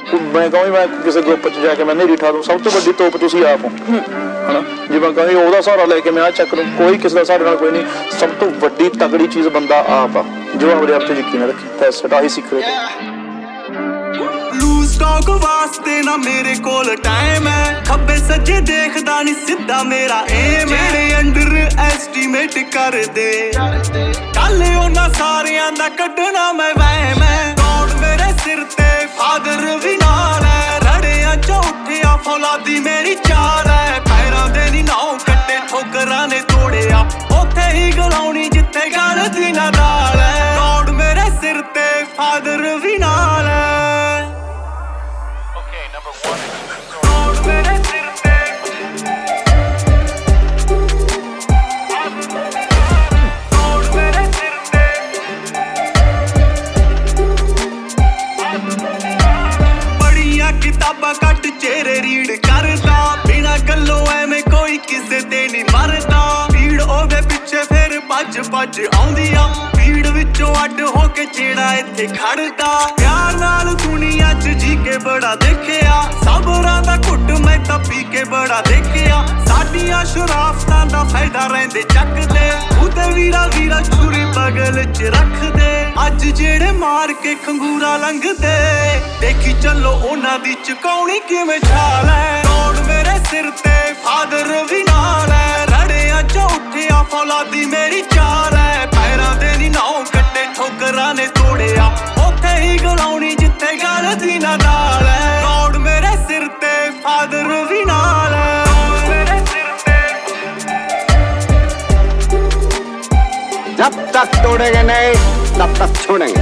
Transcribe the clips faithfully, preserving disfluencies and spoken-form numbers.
मैं कहूँ मैं किसी ग्रुप च जाके मैं नहीं ठा दूँ, सब तो वड्डी तोप तुसीं आप हो है ना। जे मैं कहूँ ओहदा सहारा लैके मैं आ चक लूँ, कोई किसी का साढ़े नाल कोई नहीं। सब तो वड्डी तगड़ी चीज़ बंदा आप आ जो अपने आप से यकीन रखे। दैट्स इट, आही सीक्रेट। स्टॉक वास्ते ना मेरे कोल टाइम है, खब्बे सज्जे देखदा नहीं सीधा मेरा एम है। जेड़े अंडर एस्टीमेट कर दे कल उन्हां सारियां दा कड्ढना मैं वहम है। गॉड मेरे सिर ते फादर भी नाल है, रड़ियां चों उठिया फौलादी मेरी चाल है। पैरां दे नी नाउ कट्टे ठोकरां ने तोड़िया, उत्थे ही गलाउणी जिथे गल दी ना दाल है। गॉड मेरे सिर ते फादर भी नाल है। किताबा कट चेहरे रीड करदा, बिना गल्लों एवें कोई किसे ते नहीं मरदा। भीड़ ओदे पिछे फिर भज भज आउंदिया, भीड़ विचों अड होके जेड़ा इत्थे खड़दा। प्यार नाल दुनिया च जी के बड़ा देखिया, सबरां दा घुट मैं तां पी के बड़ा देखिया। साडियां शराफतां दा फायदा रहिंदे चकदे, उते वीरा वीरा छुरी बगल च रखदे। अज जेड़े मार के खंगूरा लंघदे, देखी चलो उन्हां दी चुकाउणी किवें छाल है। गॉड मेरे सिर ते फादर भी नाल है, रड़ियां चों उठिया फौलादी मेरी चाल है। पैरां दे नी नाउ कट्टे ठोकरां ने तोड़िया, उत्थे ही गलाउणी जिथे गल दी ना दाल है। गॉड मेरे सिर ते फादर भी नाल है। जब तक तोड़ेंगे नहीं तब तक छोड़ेंगे।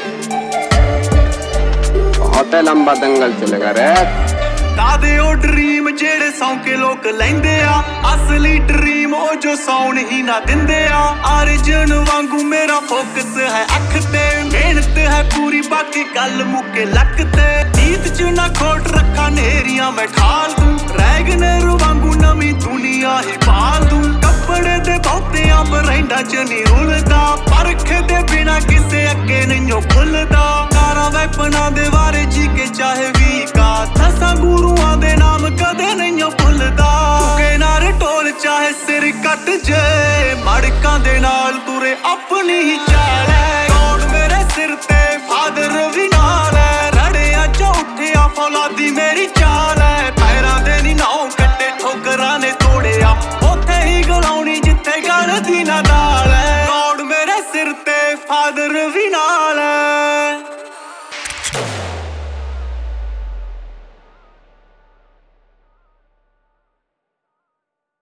बहुत लंबा दंगल चलेगा रे। दादे ओ ड्रीम जेड़े सौंके लोग लैंदे आ, असली ड्रीम ओ जो सौन ही ना दिंदे आ। अर्जन वांगू मेरा फोकस है अख ते, मेहनत है पूरी बाकी गल मुके लक ते। नीत च ना खोट रखा नेरियां मैं ठाल दूं, रैगनर वांगू नवीं दुनिया ही पाल दूं। कपड़े दे बहुतियां बरैंडा च नहीं रुलदा, परख दे बिना किसे अगे नहीं खुलदा। कारा वैपना दे वारे जी के चाहे वी का, दसां गुरुआं दे नाम कदे नहीं भुलदा। झुके नार ढोल चाहे सिर कट जे, मड़कां दे नाल तुरे अपनी ही चाल है। गॉड मेरे सिर ते फादर भी नाल है, रड़ियां चों उठिया फौलादी मेरी